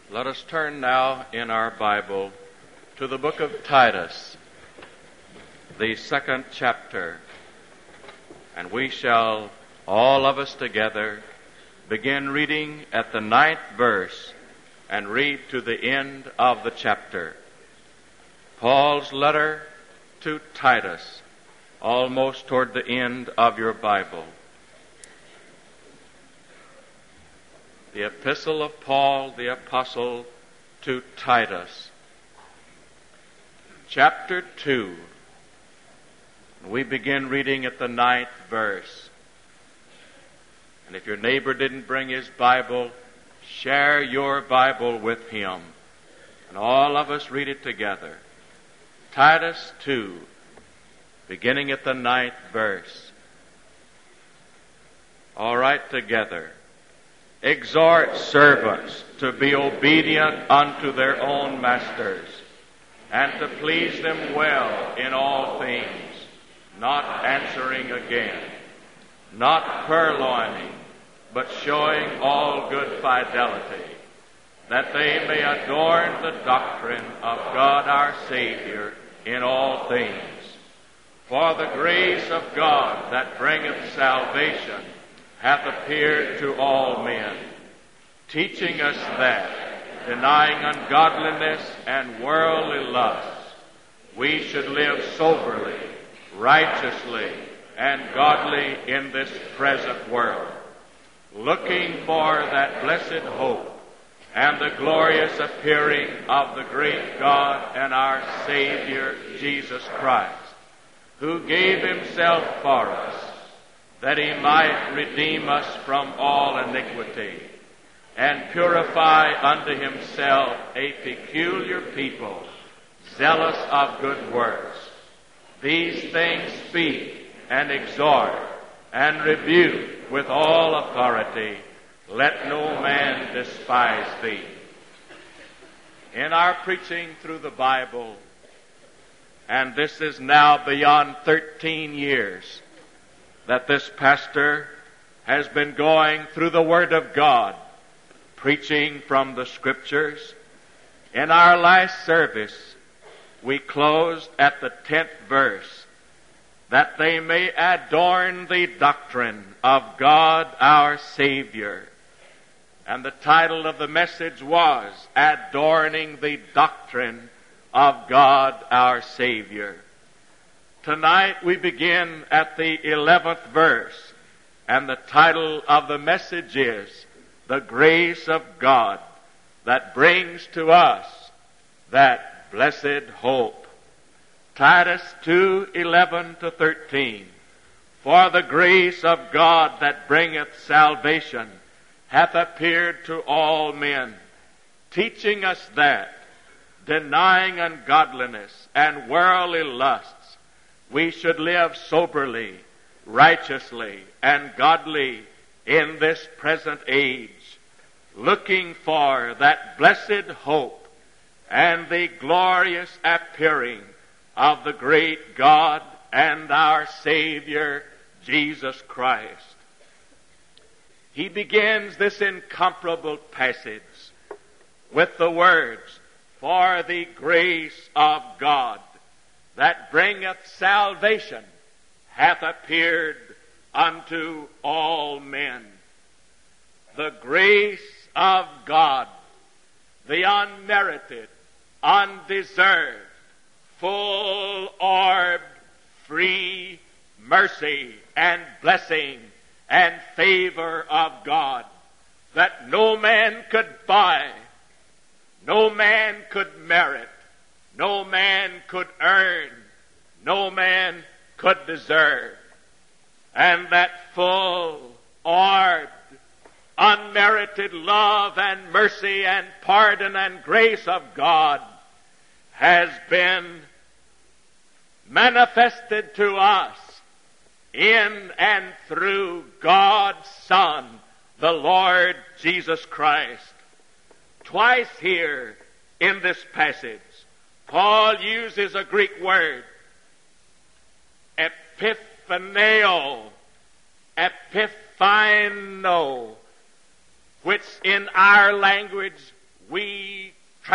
Let us turn now in our Bible to the book of Titus, the 2nd chapter, and we shall, all of us together, begin reading at the 9th verse and read to the end of the chapter. Paul's letter to Titus, almost toward the end of your Bible. The epistle of Paul the apostle to Titus, chapter 2. We begin reading at the 9th verse. And if your neighbor didn't bring his Bible, share your Bible with him. And all of us read it together. Titus 2, beginning at the 9th verse. All right, together. Exhort servants to be obedient unto their own masters, and to please them well in all things, not answering again, not purloining, but showing all good fidelity, that they may adorn the doctrine of God our Savior in all things. For the grace of God that bringeth salvation hath appeared to all men, teaching us that, denying ungodliness and worldly lusts, we should live soberly, righteously, and godly in this present world, looking for that blessed hope and the glorious appearing of the great God and our Savior Jesus Christ, who gave himself for us, that he might redeem us from all iniquity, and purify unto himself a peculiar people, zealous of good works. These things speak and exhort and rebuke with all authority. Let no man despise thee. In our preaching through the Bible, and this is now beyond 13 years, that this pastor has been going through the Word of God, preaching from the Scriptures. In our last service, we closed at the 10th verse, that they may adorn the doctrine of God our Savior. And the title of the message was, Adorning the Doctrine of God our Savior. Tonight we begin at the 11th verse, and the title of the message is, The Grace of God that brings to us that blessed hope. Titus 2:11-13. For the grace of God that bringeth salvation hath appeared to all men, teaching us that, denying ungodliness and worldly lusts, we should live soberly, righteously, and godly in this present age, looking for that blessed hope and the glorious appearing of the great God and our Savior, Jesus Christ. He begins this incomparable passage with the words, For the grace of God that bringeth salvation hath appeared unto all men. The grace of God, the unmerited, undeserved, full-orbed, free mercy and blessing and favor of God that no man could buy, no man could merit, no man could earn, no man could deserve. And that full-orbed, unmerited love and mercy and pardon and grace of God has been manifested to us in and through God's Son, the Lord Jesus Christ. Twice here in this passage, Paul uses a Greek word, epiphaneo, which in our language we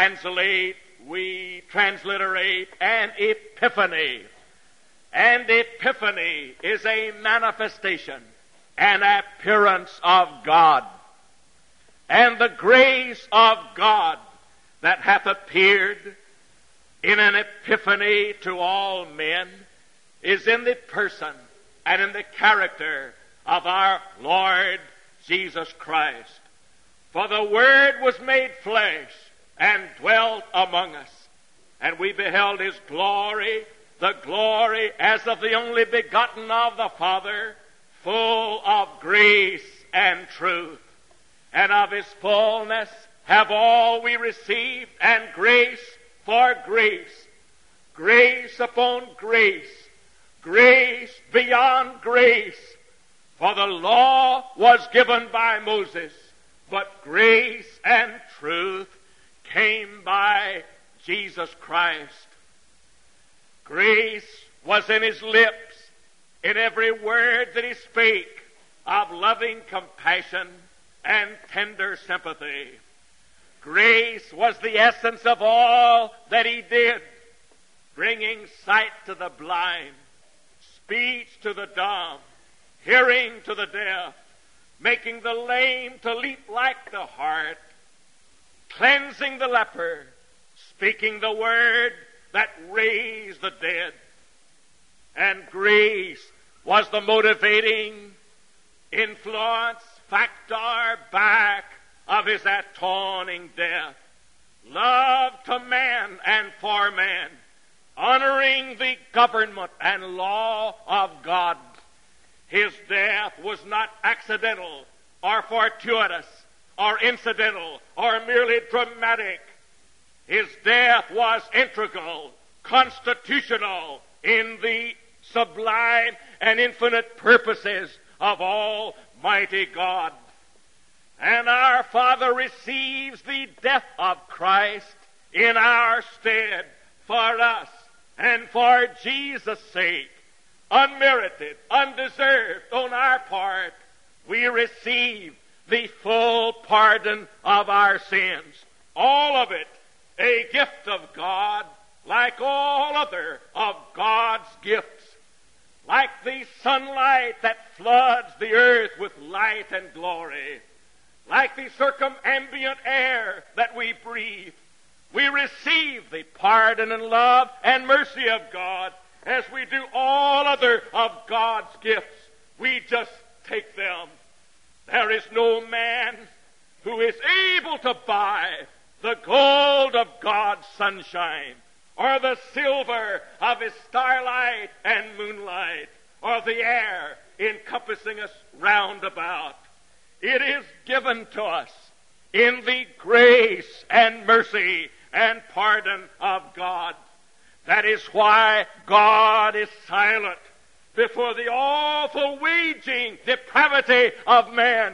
transliterate an epiphany. And epiphany is a manifestation, an appearance of God. And the grace of God that hath appeared in an epiphany to all men is in the person and in the character of our Lord Jesus Christ. For the Word was made flesh and dwelt among us, and we beheld His glory, the glory as of the only begotten of the Father, full of grace and truth. And of His fullness have all we received, and grace for grace, grace upon grace, grace beyond grace. For the law was given by Moses, but grace and truth came by Jesus Christ. Grace was in His lips, in every word that He spake, of loving compassion and tender sympathy. Grace was the essence of all that He did, bringing sight to the blind, speech to the dumb, hearing to the deaf, making the lame to leap like the hart, cleansing the leper, speaking the word that raised the dead. And grace was the motivating influence, factor back of His atoning death. Love to man and for man, honoring the government and law of God. His death was not accidental or fortuitous or incidental or merely dramatic. His death was integral, constitutional in the sublime and infinite purposes of Almighty God. And our Father receives the death of Christ in our stead for us and for Jesus' sake. Unmerited, undeserved on our part, we receive the full pardon of our sins. All of it a gift of God, like all other of God's gifts. Like the sunlight that floods the earth with light and glory. Like the circumambient air that we breathe, we receive the pardon and love and mercy of God as we do all other of God's gifts. We just take them. There is no man who is able to buy the gold of God's sunshine, or the silver of His starlight and moonlight, or the air encompassing us round about. It is given to us in the grace and mercy and pardon of God. That is why God is silent before the awful waging depravity of man.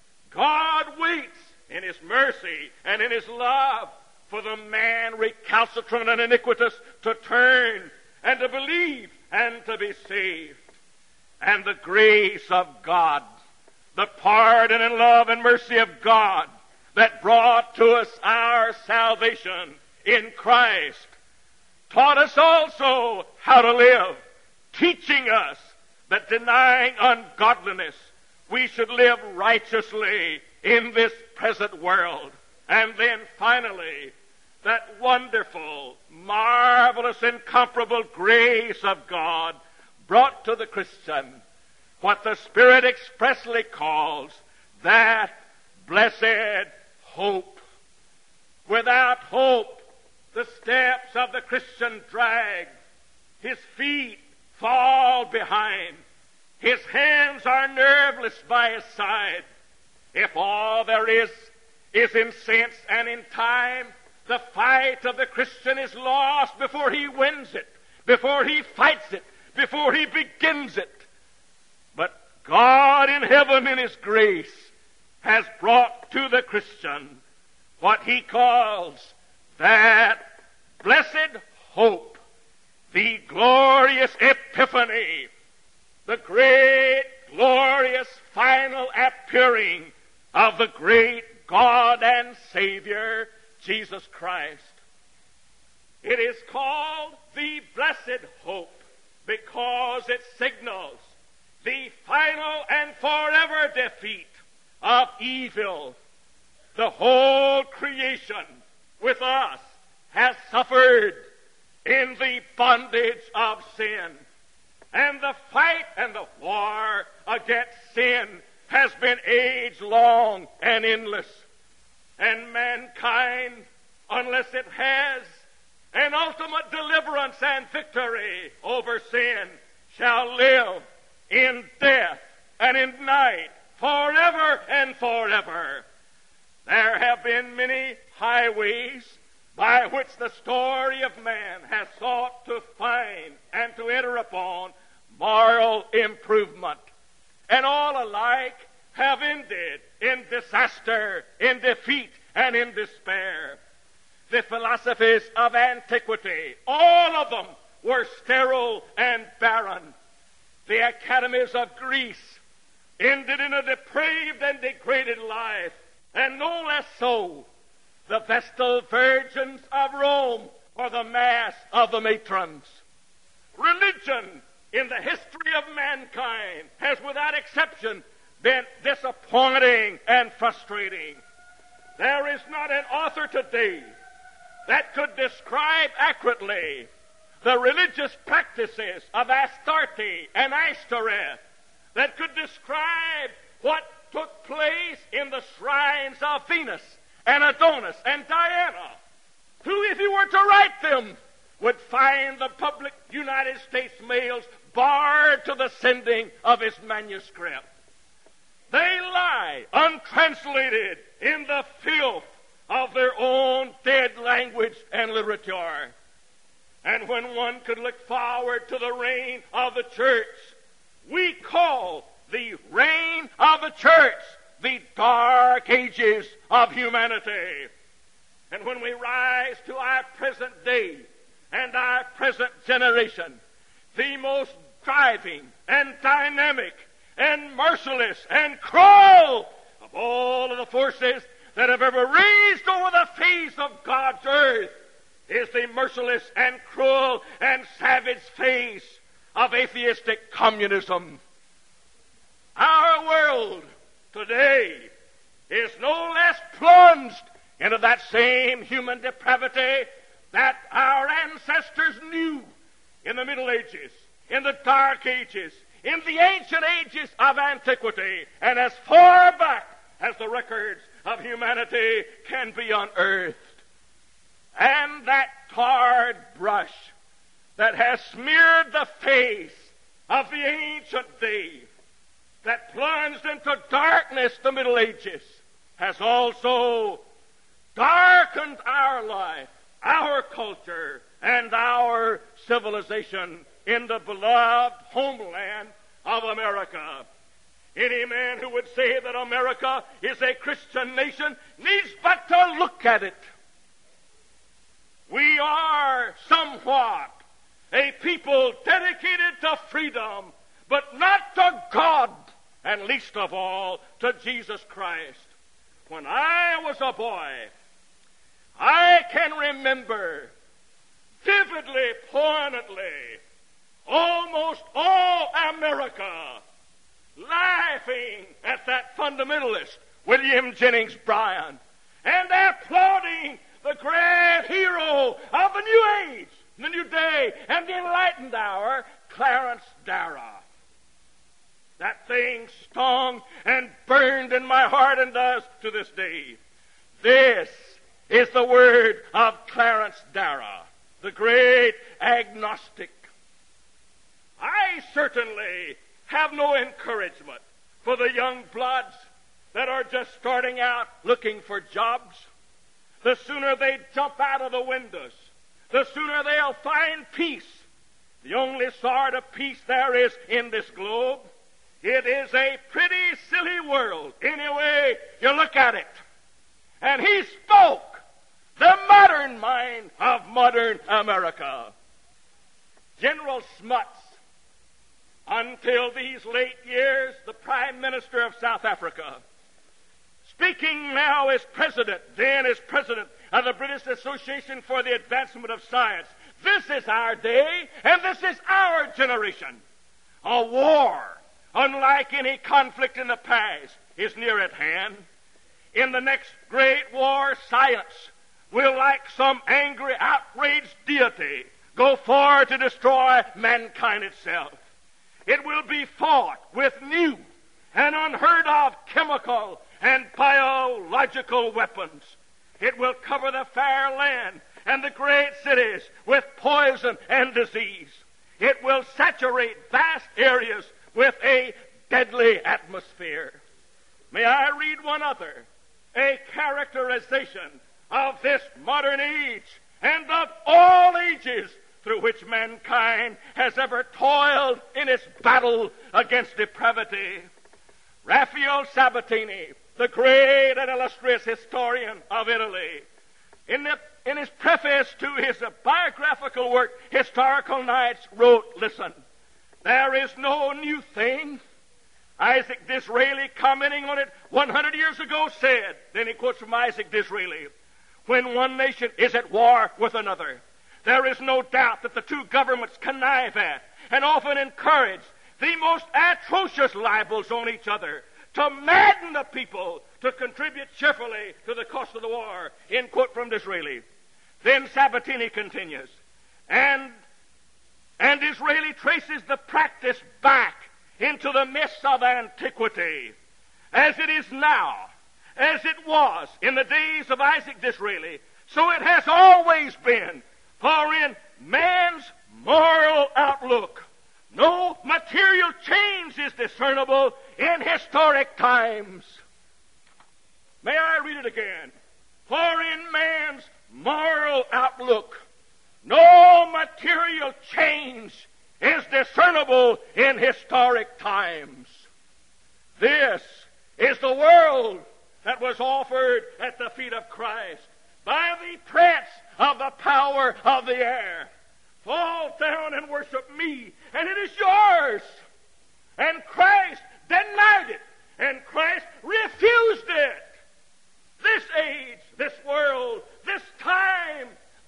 God waits in His mercy and in His love for the man recalcitrant and iniquitous to turn and to believe and to be saved. And the grace of God, the pardon and love and mercy of God that brought to us our salvation in Christ, taught us also how to live, teaching us that denying ungodliness, we should live righteously in this present world. And then finally, that wonderful, marvelous, incomparable grace of God brought to the Christian what the Spirit expressly calls that blessed hope. Without hope, the steps of the Christian drag. His feet fall behind. His hands are nerveless by his side. If all there is in sense and in time, the fight of the Christian is lost before he wins it, before he fights it, before he begins it. But God in heaven in His grace has brought to the Christian what He calls that blessed hope, the glorious epiphany, the great, glorious, final appearing of the great God and Savior, Jesus Christ. It is called the Blessed Hope because it signals the final and forever defeat of evil. The whole creation with us has suffered in the bondage of sin. And the fight and the war against sin has been age-long and endless. And mankind, unless it has an ultimate deliverance and victory over sin, shall live in death and in night forever and forever. There have been many highways by which the story of man has sought to find and to enter upon moral improvement. And all alike have ended in disaster, in defeat, and in despair. The philosophies of antiquity, all of them were sterile and barren. The academies of Greece ended in a depraved and degraded life, and no less so the Vestal Virgins of Rome or the Mass of the Matrons. Religion in the history of mankind has without exception been disappointing and frustrating. There is not an author today that could describe accurately the religious practices of Astarte and Ashtoreth, that could describe what took place in the shrines of Venus and Adonis and Diana, who, if you were to write them, would find the public United States mails barred to the sending of his manuscript. They lie untranslated in the filth of their own dead language and literature. And when one could look forward to the reign of the church, we call the reign of the church the dark ages of humanity. And when we rise to our present day and our present generation, the most driving and dynamic and merciless and cruel of all of the forces that have ever raised over the face of God's earth is the merciless and cruel and savage face of atheistic communism. Our world today is no less plunged into that same human depravity that our ancestors knew in the Middle Ages, in the Dark Ages, in the ancient ages of antiquity, and as far back as the records of humanity can be unearthed. And that tarred brush that has smeared the face of the ancient day, that plunged into darkness the Middle Ages, has also darkened our life, our culture, and our civilization in the beloved homeland of America. Any man who would say that America is a Christian nation needs but to look at it. We are somewhat a people dedicated to freedom, but not to God, and least of all to Jesus Christ. When I was a boy, I can remember vividly, poignantly, almost all America laughing at that fundamentalist, William Jennings Bryan, and applauding the grand hero of the New Age, the New Day, and the Enlightened Hour, Clarence Darrow. That thing stung and burned in my heart and does to this day. This is the word of Clarence Darrow, the great agnostic. I certainly have no encouragement for the young bloods that are just starting out looking for jobs. The sooner they jump out of the windows, the sooner they'll find peace. The only sort of peace there is in this globe. It is a pretty silly world, any way you look at it. And he spoke the modern mind of modern America. General Smuts, until these late years, the Prime Minister of South Africa, speaking now as President, then as President of the British Association for the Advancement of Science. This is our day, and this is our generation. A war, unlike any conflict in the past, is near at hand. In the next great war, science will, like some angry, outraged deity, go forward to destroy mankind itself. It will be fought with new and unheard of chemical and biological weapons. It will cover the fair land and the great cities with poison and disease. It will saturate vast areas with a deadly atmosphere. May I read one other? A characterization of this modern age and of all ages through which mankind has ever toiled in its battle against depravity. Raphael Sabatini, the great and illustrious historian of Italy, in his preface to his biographical work, Historical Nights, wrote, listen, there is no new thing. Isaac Disraeli, commenting on it 100 years ago, said, then he quotes from Isaac Disraeli, when one nation is at war with another, there is no doubt that the two governments connive at and often encourage the most atrocious libels on each other to madden the people to contribute cheerfully to the cost of the war, end quote from Disraeli. Then Sabatini continues, and Disraeli traces the practice back into the mists of antiquity, as it is now, as it was in the days of Isaac Disraeli, so it has always been. For in man's moral outlook, no material change is discernible in historic times. May I read it again? For in man's moral outlook, no material change is discernible in historic times. This is the world that was offered at the feet of Christ by the prince of the power of the air. Fall down and worship me, and it is yours. And Christ denied it, and Christ refused it. This age, this world, this time,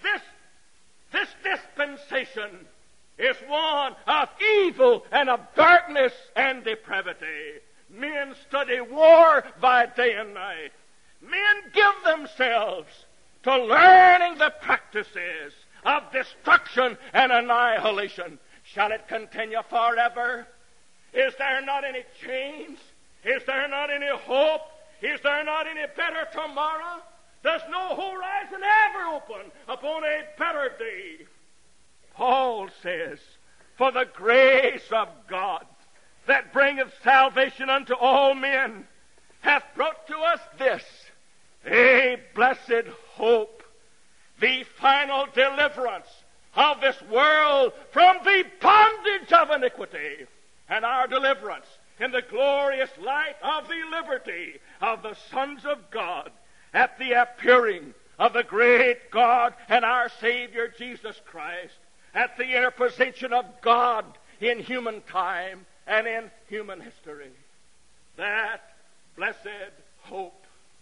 this dispensation is one of evil and of darkness and depravity. Men study war by day and night. Men give themselves to learning the practices of destruction and annihilation. Shall it continue forever? Is there not any change? Is there not any hope? Is there not any better tomorrow? Does no horizon ever open upon a better day? Paul says, for the grace of God that bringeth salvation unto all men hath brought to us this, a blessed hope, the final deliverance of this world from the bondage of iniquity, and our deliverance in the glorious light of the liberty of the sons of God at the appearing of the great God and our Savior Jesus Christ, at the interposition of God in human time and in human history. That blessed hope.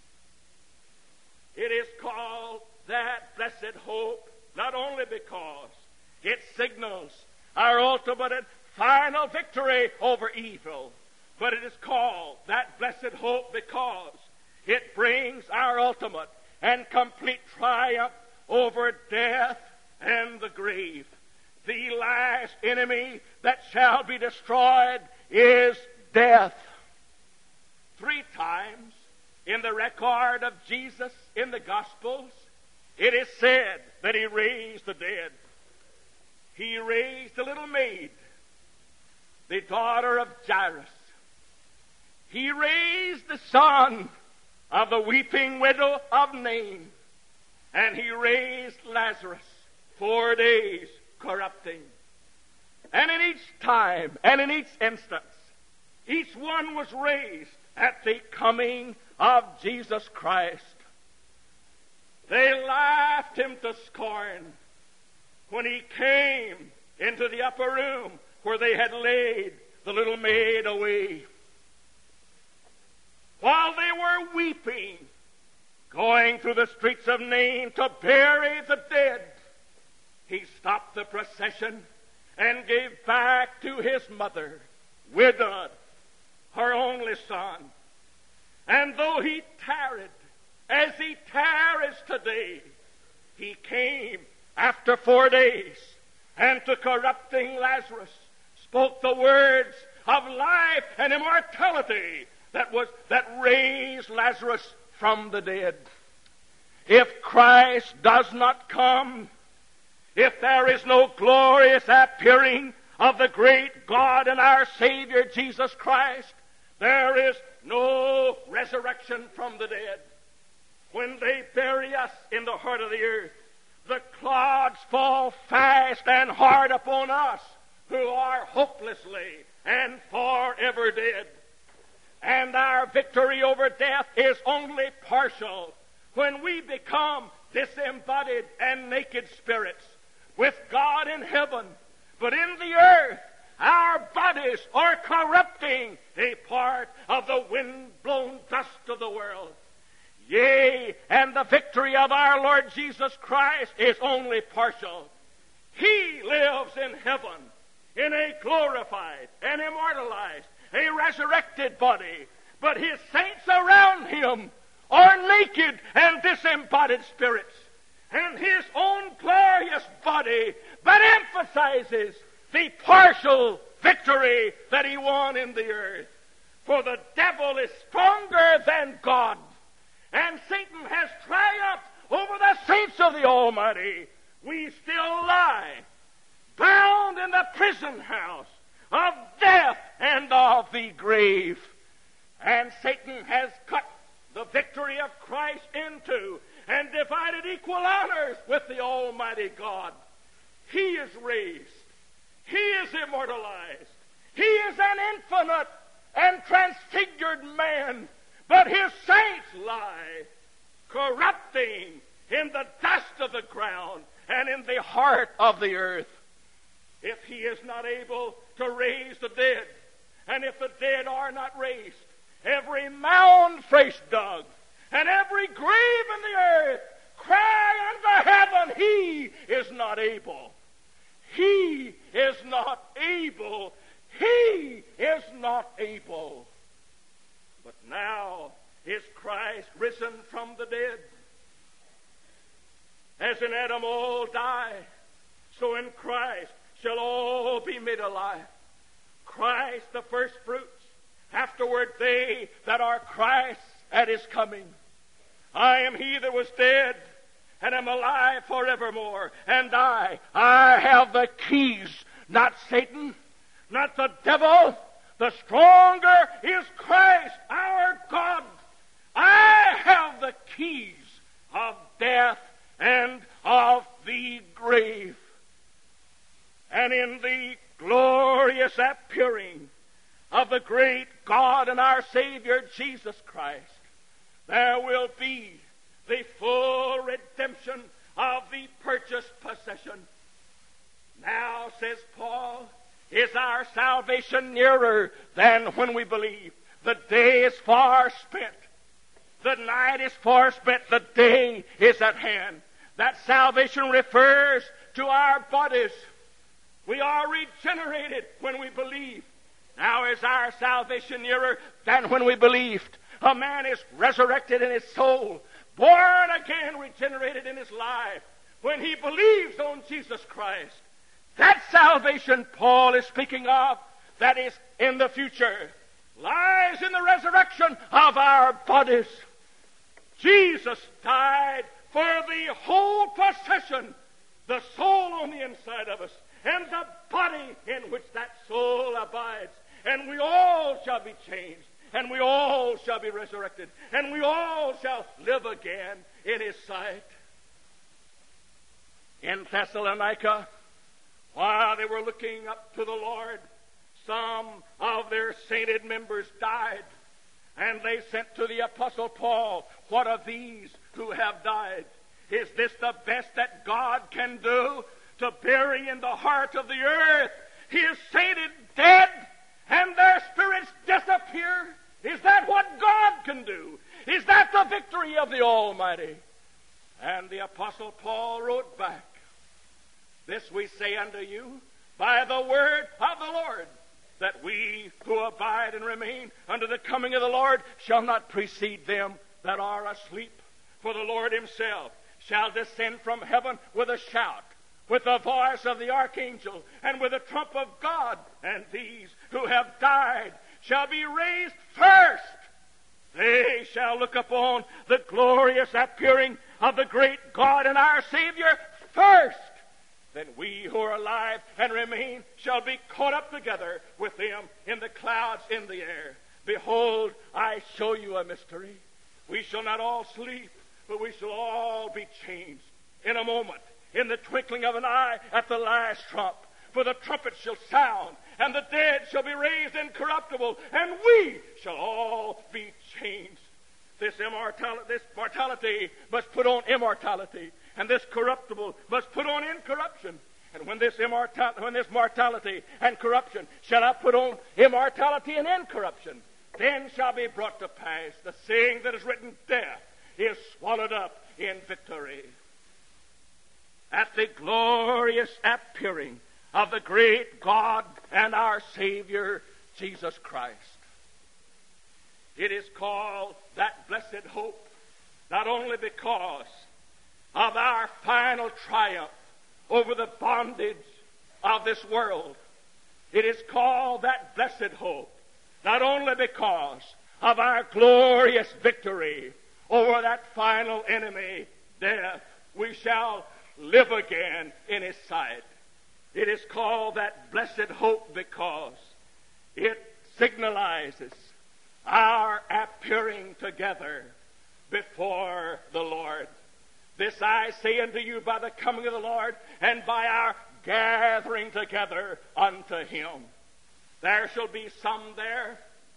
It is called that blessed hope not only because it signals our ultimate and final victory over evil, but it is called that blessed hope because it brings our ultimate and complete triumph over death and the grave. The last enemy that shall be destroyed is death. 3 times in the record of Jesus in the Gospels, it is said that he raised the dead. He raised a little maid, the daughter of Jairus. He raised the son of the weeping widow of Nain. And he raised Lazarus, 4 days corrupting. And in each time, and in each instance, each one was raised at the coming of Jesus Christ. They laughed him to scorn when he came into the upper room where they had laid the little maid away. While they were weeping, going through the streets of Nain to bury the dead, he stopped the procession and gave back to his mother, widowed, her only son. And though he tarried, as he tarries today, he came after 4 days, and to corrupting Lazarus spoke the words of life and immortality that raised Lazarus from the dead. If Christ does not come, if there is no glorious appearing of the great God and our Savior Jesus Christ, there is no resurrection from the dead. When they bury us in the heart of the earth, the clods fall fast and hard upon us who are hopelessly and forever dead. And our victory over death is only partial when we become disembodied and naked spirits with God in heaven, but in the earth our bodies are corrupting, a part of the wind-blown dust of the world. Yea, and the victory of our Lord Jesus Christ is only partial. He lives in heaven in a glorified and immortalized, a resurrected body, but his saints around him are naked and disembodied spirits. And his own glorious body but emphasizes the partial victory that he won in the earth. For the devil is stronger than God, and Satan has triumphed over the saints of the Almighty. We still lie bound in the prison house of death and of the grave. And Satan has cut the victory of Christ into and divided equal honors with the Almighty God. He is raised. He is immortalized. He is an infinite and transfigured man, but his saints lie, corrupting in the dust of the ground and in the heart of the earth. If he is not able to raise the dead, and if the dead are not raised, every mound fresh dug, and every grave in the earth cry unto heaven, he is not able. He is not able. He is not able. But now is Christ risen from the dead. As in Adam all die, so in Christ shall all be made alive. Christ the first fruits, afterward they that are Christ's at his coming. I am he that was dead, and am alive forevermore. And I have the keys, not Satan, not the devil. The stronger is Christ, our God. I have the keys of death and of the grave. And in the glorious appearing of the great God and our Savior Jesus Christ, there will be the full redemption of the purchased possession. Now, says Paul, is our salvation nearer than when we believe? The day is far spent. The night is far spent. The day is at hand. That salvation refers to our bodies. We are regenerated when we believe. Now is our salvation nearer than when we believed. A man is resurrected in his soul, born again, regenerated in his life, when he believes on Jesus Christ. That salvation Paul is speaking of, that is in the future, lies in the resurrection of our bodies. Jesus died for the whole possession, the soul on the inside of us, and the body in which that soul abides. And we all shall be changed, and we all shall be resurrected, and we all shall live again in his sight. In Thessalonica, while they were looking up to the Lord, some of their sainted members died, and they sent to the Apostle Paul, "What of these who have died? Is this the best that God can do, to bury in the heart of the earth his sainted dead, and their spirits disappear? Is that what God can do? Is that the victory of the Almighty? And the Apostle Paul wrote back, "This we say unto you by the word of the Lord, that we who abide and remain unto the coming of the Lord shall not precede them that are asleep. For the Lord himself shall descend from heaven with a shout, with the voice of the archangel, and with the trump of God, and these who have died shall be raised first. They shall look upon the glorious appearing of the great God and our Savior first. Then we who are alive and remain shall be caught up together with them in the clouds in the air. Behold, I show you a mystery. We shall not all sleep, but we shall all be changed in a moment, in the twinkling of an eye, at the last trump. For the trumpet shall sound, and the dead shall be raised incorruptible, and we shall all be changed. This mortality must put on immortality, and this corruptible must put on incorruption. And when this mortality and corruption shall have put on immortality and incorruption, then shall be brought to pass the saying that is written, death is swallowed up in victory. At the glorious appearing of the great God and our Savior, Jesus Christ. It is called that blessed hope, not only because of our final triumph over the bondage of this world. It is called that blessed hope, not only because of our glorious victory over that final enemy, death. We shall live again in his sight. It is called that blessed hope because it signalizes our appearing together before the Lord. This I say unto you by the coming of the Lord, and by our gathering together unto him. There shall be some there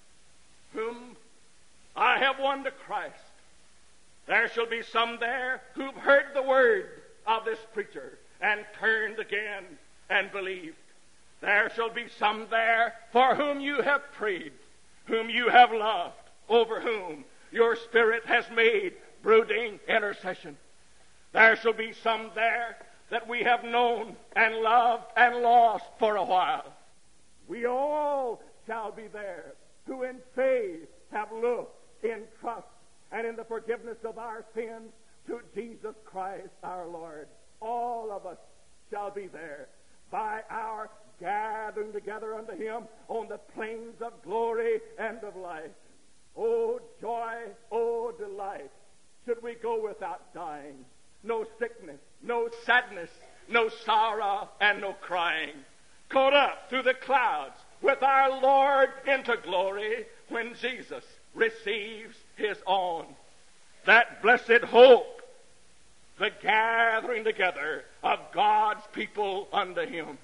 whom I have won to Christ. There shall be some there who've heard the word of this preacher and turned again and believed. There shall be some there for whom you have prayed, whom you have loved, over whom your spirit has made brooding intercession. There shall be some there that we have known and loved and lost for a while. We all shall be there who in faith have looked in trust and in the forgiveness of our sins to Jesus Christ our Lord. All of us shall be there by our gathering together unto him on the plains of glory and of life. Oh joy, oh delight, should we go without dying. No sickness, no sadness, no sorrow, and no crying. Caught up through the clouds with our Lord into glory when Jesus receives his own. That blessed hope, the gathering together of God's people unto him.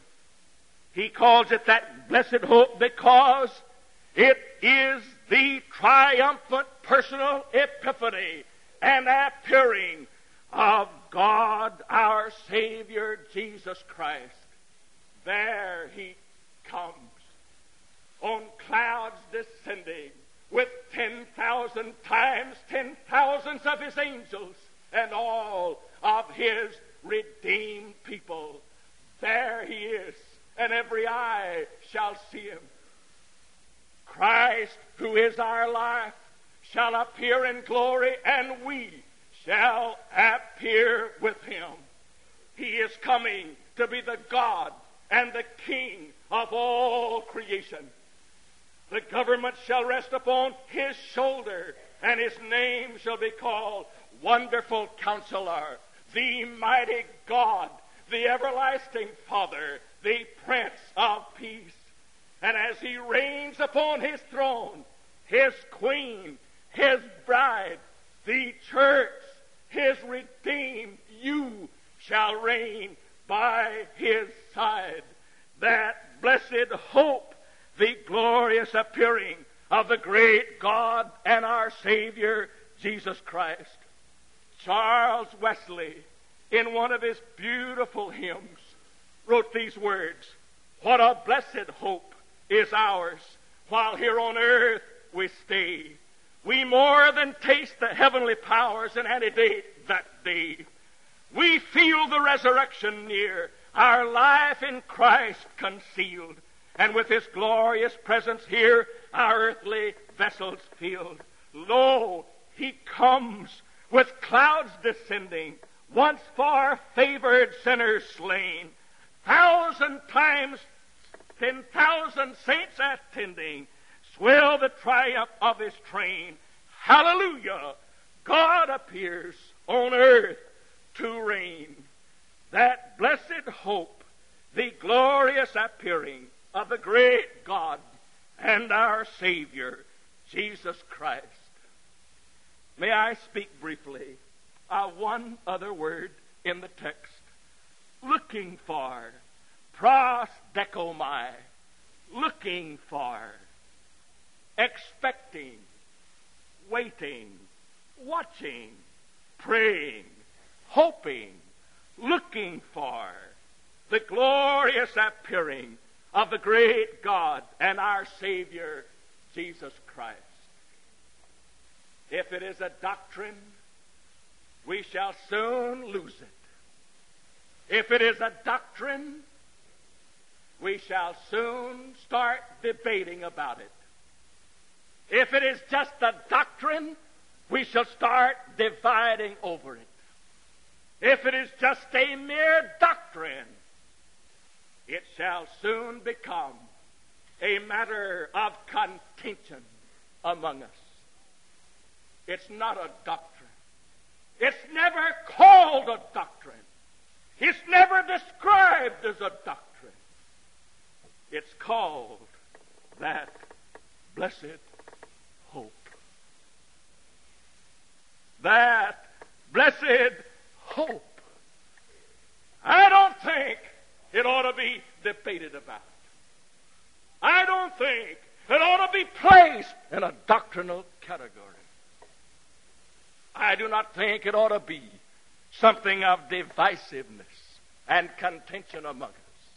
He calls it that blessed hope because it is the triumphant personal epiphany and appearing of God our Savior Jesus Christ. There he comes on clouds descending with 10,000 times 10,000s of his angels and all of his redeemed people. There he is, and every eye shall see him. Christ, who is our life, shall appear in glory, and we shall appear with him. He is coming to be the God and the King of all creation. The government shall rest upon his shoulder, and his name shall be called Wonderful Counselor, the Mighty God, the Everlasting Father, the Prince of Peace. And as he reigns upon his throne, his queen, his bride, the church, his redeemed, you shall reign by his side. That blessed hope, the glorious appearing of the great God and our Savior, Jesus Christ. Charles Wesley, in one of his beautiful hymns, wrote these words, "What a blessed hope is ours while here on earth we stay. We more than taste the heavenly powers and antedate that day. We feel the resurrection near, our life in Christ concealed, and with His glorious presence here, our earthly vessels filled. Lo, He comes with clouds descending, once for favored sinners slain, 1,000 times 10,000 saints attending, swell the triumph of His train. Hallelujah! God appears on earth to reign. That blessed hope, the glorious appearing of the great God and our Savior, Jesus Christ. May I speak briefly of one other word in the text. Looking for, prosdechomai, looking for, expecting, waiting, watching, praying, hoping, looking for the glorious appearing of the great God and our Savior, Jesus Christ. If it is a doctrine, we shall soon lose it. If it is a doctrine, we shall soon start debating about it. If it is just a doctrine, we shall start dividing over it. If it is just a mere doctrine, it shall soon become a matter of contention among us. It's not a doctrine. It's never called a doctrine. It's never described as a doctrine. It's called that blessed hope. That blessed hope. I don't think it ought to be debated about. I don't think it ought to be placed in a doctrinal category. I do not think it ought to be something of divisiveness and contention among us.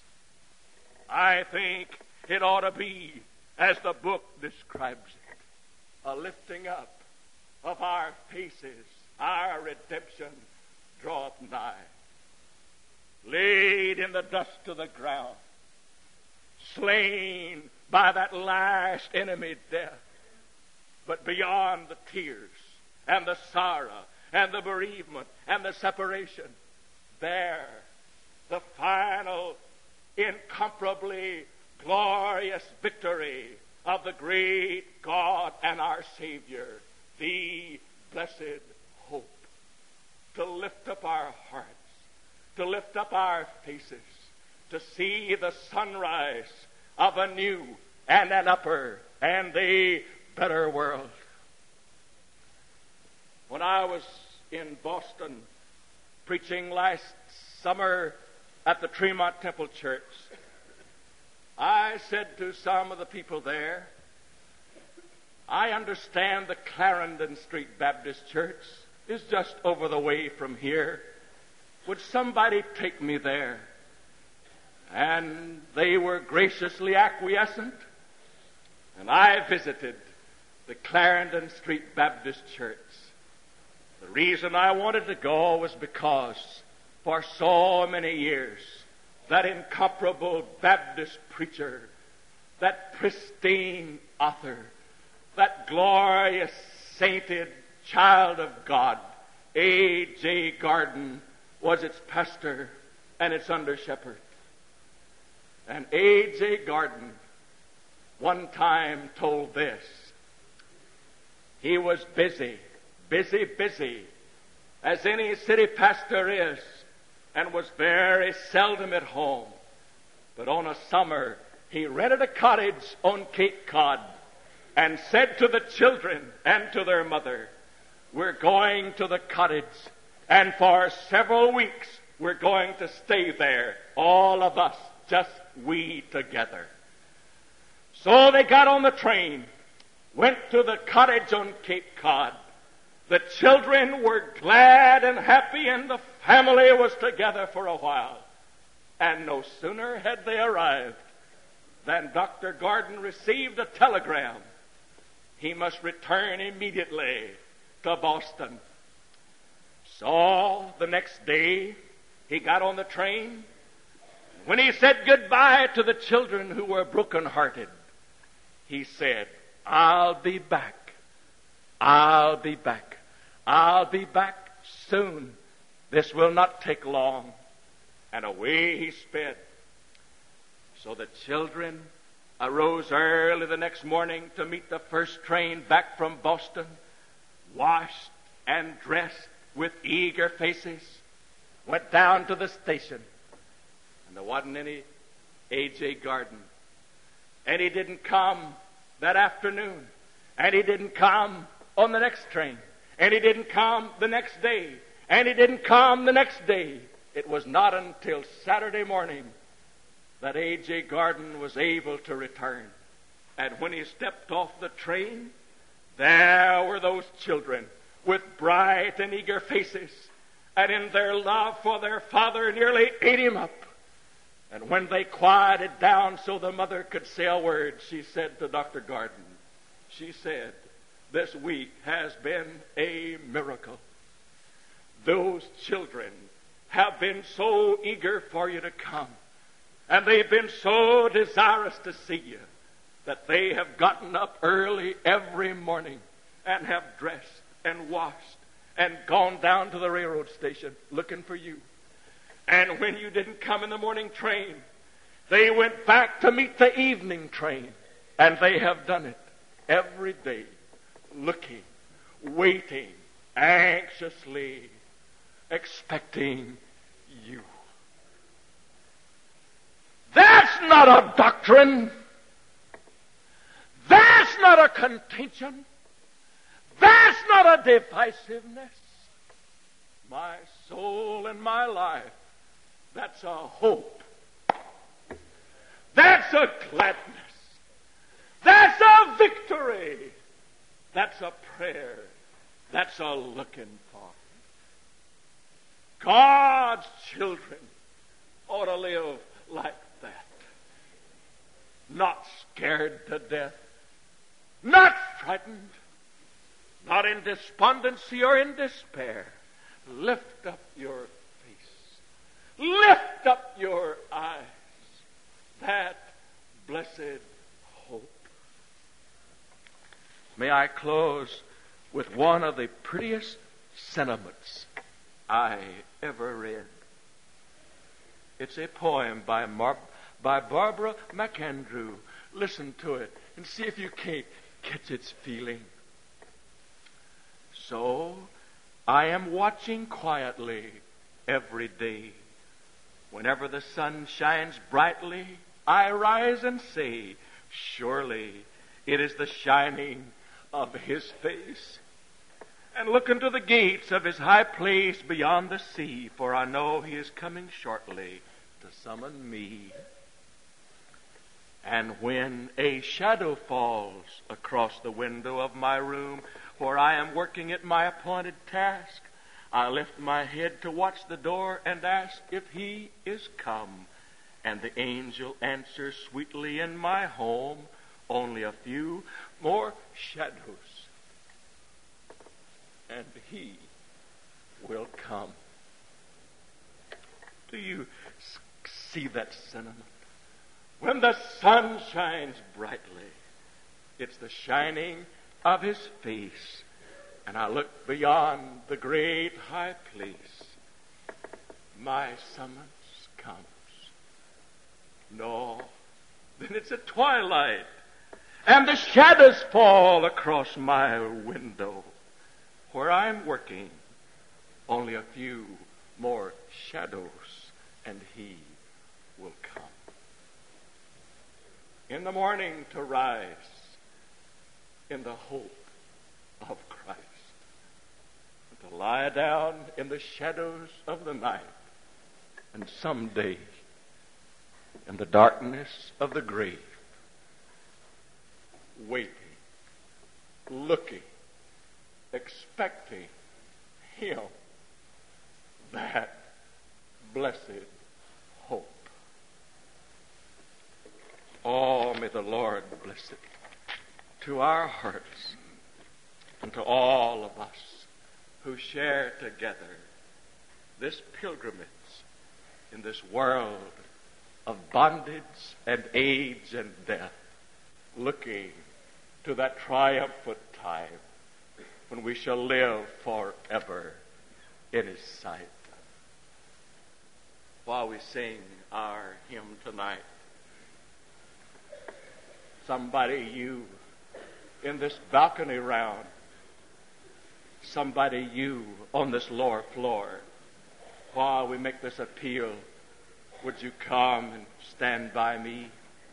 I think it ought to be, as the book describes it, a lifting up of our faces, our redemption draweth nigh. Laid in the dust of the ground, slain by that last enemy, death. But beyond the tears and the sorrow and the bereavement and the separation, there, the final, incomparably glorious victory of the great God and our Savior, the blessed hope. To lift up our hearts, to lift up our faces, to see the sunrise of a new and an upper and a better world. When I was in Boston preaching last summer at the Tremont Temple Church, I said to some of the people there, I understand the Clarendon Street Baptist Church is just over the way from here. Would somebody take me there? And they were graciously acquiescent. And I visited the Clarendon Street Baptist Church. The reason I wanted to go was because for so many years, that incomparable Baptist preacher, that pristine author, that glorious sainted child of God, A.J. Garden, was its pastor and its under-shepherd. And A.J. Garden one time told this. He was busy, as any city pastor is, and was very seldom at home. But on a summer, he rented a cottage on Cape Cod and said to the children and to their mother, we're going to the cottage, and for several weeks we're going to stay there, all of us, just we together. So they got on the train, went to the cottage on Cape Cod. The children were glad and happy, and the family was together for a while. And no sooner had they arrived than Dr. Garden received a telegram. he must return immediately to Boston. So the next day, he got on the train. When he said goodbye to the children who were broken-hearted, he said, "I'll be back. I'll be back. I'll be back soon. This will not take long." And away he sped. So the children arose early the next morning to meet the first train back from Boston, washed and dressed with eager faces, went down to the station. And there wasn't any A.J. Garden. And he didn't come that afternoon. And he didn't come on the next train. And he didn't come the next day. And he didn't come the next day. It was not until Saturday morning that A.J. Garden was able to return. And when he stepped off the train, there were those children with bright and eager faces. And in their love for their father, nearly ate him up. And when they quieted down so the mother could say a word, she said to Dr. Garden, she said, "This week has been a miracle. Those children have been so eager for you to come, and they've been so desirous to see you, that they have gotten up early every morning and have dressed and washed and gone down to the railroad station looking for you. And when you didn't come in the morning train, they went back to meet the evening train. And they have done it every day, looking, waiting, anxiously, expecting you." That's not a doctrine. That's not a contention. That's not a divisiveness. My soul and my life, that's a hope. That's a gladness. That's a victory. That's a prayer. That's a looking for. God's children ought to live like that. Not scared to death. Not frightened. Not in despondency or in despair. Lift up your face. Lift up your eyes. That blessed hope. May I close with one of the prettiest sentiments I ever read. It's a poem by Barbara McAndrew. Listen to it and see if you can't catch its feeling. "So I am watching quietly every day. Whenever the sun shines brightly, I rise and say, surely it is the shining of his face. And look into the gates of his high place beyond the sea, for I know he is coming shortly to summon me. And when a shadow falls across the window of my room, where I am working at my appointed task, I lift my head to watch the door and ask if he is come. And the angel answers sweetly in my home, only a few more shadows, and he will come." Do you see that sentiment? When the sun shines brightly, it's the shining of his face. And I look beyond the great high place. My summons comes. No, then it's a twilight, and the shadows fall across my window. Where I'm working, only a few more shadows, and he will come. In the morning to rise in the hope of Christ, and to lie down in the shadows of the night, and someday in the darkness of the grave, waiting, looking, expecting him, that blessed hope. Oh, may the Lord bless it. to our hearts and to all of us who share together this pilgrimage in this world of bondage and age and death, looking to that triumphant time when we shall live forever in His sight. While we sing our hymn tonight, somebody, you in this balcony round, somebody, you on this lower floor, while we make this appeal, would you come and stand by me?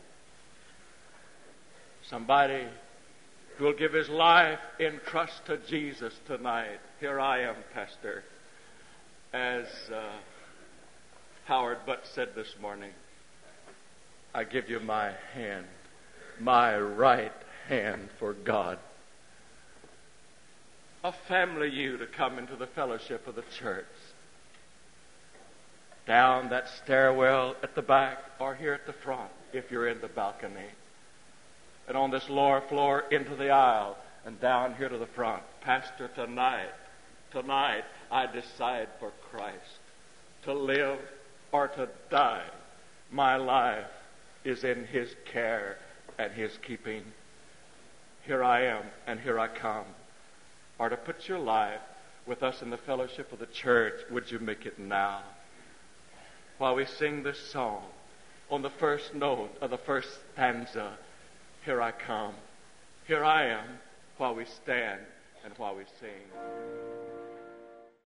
Somebody who will give his life in trust to Jesus tonight. Here I am, Pastor. As Howard Butt said this morning, I give you my hand, my right hand for God. A family, you to come into the fellowship of the church. Down that stairwell at the back or here at the front if you're in the balcony. And on this lower floor into the aisle and down here to the front. Pastor, tonight I decide for Christ. To live or to die, my life is in His care and His keeping. Here I am and here I come. Or to put your life with us in the fellowship of the church, would you make it now? While we sing this song, on the first note of the first stanza, here I come, here I am, while we stand and while we sing.